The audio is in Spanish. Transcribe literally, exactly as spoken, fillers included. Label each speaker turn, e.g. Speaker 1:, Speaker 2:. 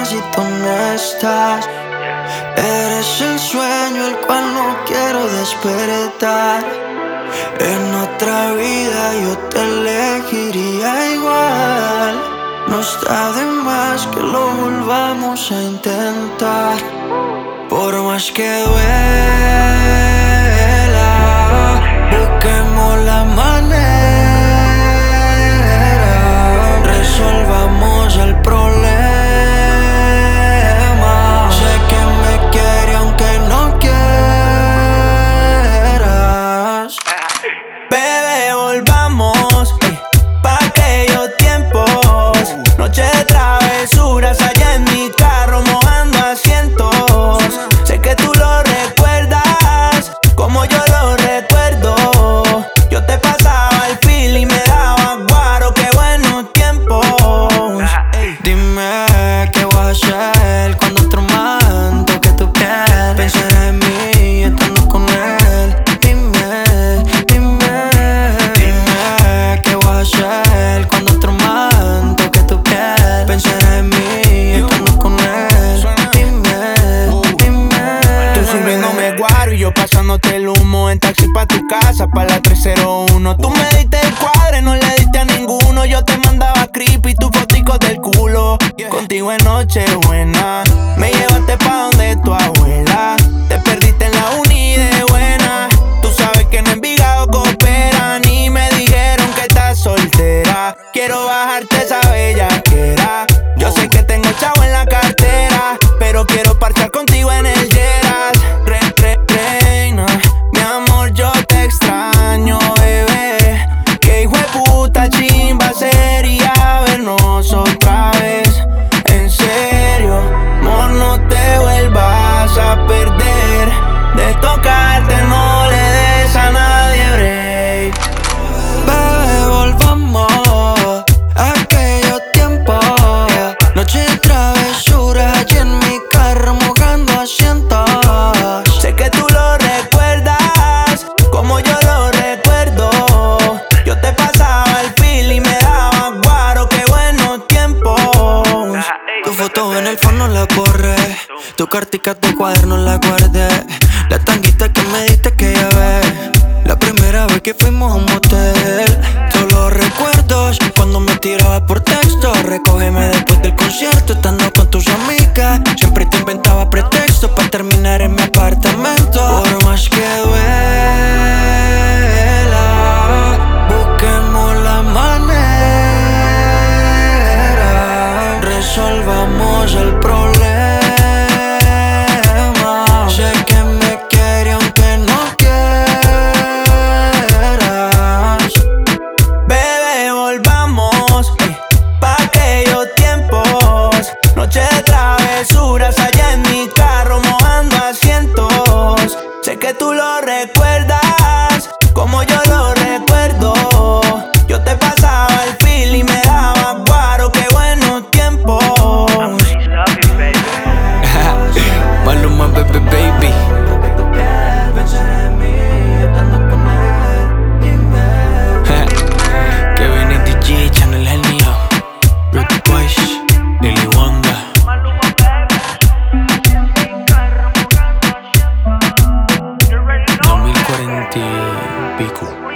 Speaker 1: si tú no estás. Eres el sueño el cual no quiero despertar. En otra vida yo te elegiría igual. No está de más que lo volvamos a intentar. Por más que duela, busquemos la manera, resolvamos el problema. Sé que me quiere aunque no quieras.
Speaker 2: Bebé, volvamos eh, pa' aquellos tiempos. Noche de travesuras allá en mi carro mojando asientos. Sé que tú lo recuerdas como yo lo recuerdo. Yo te pasaba el feel y me daba guaro. Qué buenos tiempos.
Speaker 1: Ey. Dime qué voy a hacer cuando otro man toque tu piel. Pensarás en mí estando con él. Dime, dime, dime qué voy a hacer cuando otro man toque tu piel. Pensarás en mí estando con él. Dime, dime.
Speaker 2: Tú sirviéndome guaro y yo pasándote el humo. En taxi pa' tu casa, pa' la tres cero uno. Tú me diste el cuadre, no le diste a ninguno. Yo te mandaba creepy, tu fotico del culo. Contigo en Nochebuena me llevaste pa' donde tu abuela. Te perdiste en la uni de buena. Tú sabes que en Envigado cooperan y me dijeron que estás soltera. Quiero bajarte esa bellaquera. Yo sé que tengo chavo en la cartera, pero quiero parchar contigo en el Lleras. Re, re, reina, mi amor, yo te extraño, bebé. Que hijo de puta chimba sería vernos otra vez. En serio, amor, no te vuelvas a perder. De tocarte no le des a nadie break.
Speaker 1: Bebé, volvamos a aquellos tiempos. Noche de travesuras allí en mi carro mojando asientos.
Speaker 2: Sé que tú lo recuerdas como yo lo recuerdo. Yo te pasaba el feel y me daba guaro. Qué buenos tiempos.
Speaker 1: Tu foto en el fondo la borré. Tu cartica de cuaderno la guardé. La tanguita que me diste aquella vez. La primera vez que fuimos a un motel. Todos los recuerdos cuando me tirabas por texto. Recógeme después del concierto estando con tus amigas. Siempre te inventaba pretextos para terminar en mi apartamento. Por más que duela, busquemos la manera, resolvamos el problema. Sé que me quiere aunque no quieras.
Speaker 2: Bebé, volvamos eh, pa' aquellos tiempos. Noche de travesuras allá en mi carro mojando asientos. Sé que tú lo recuerdas como yo lo recuerdo. Yo te pasaba el feel y me daba guaro. Qué buenos tiempos.
Speaker 1: Maluma, baby, baby. Kevin y D J, Channel Genio, Rudy Boys, Lily Wanda. dos mil cuarenta y pico.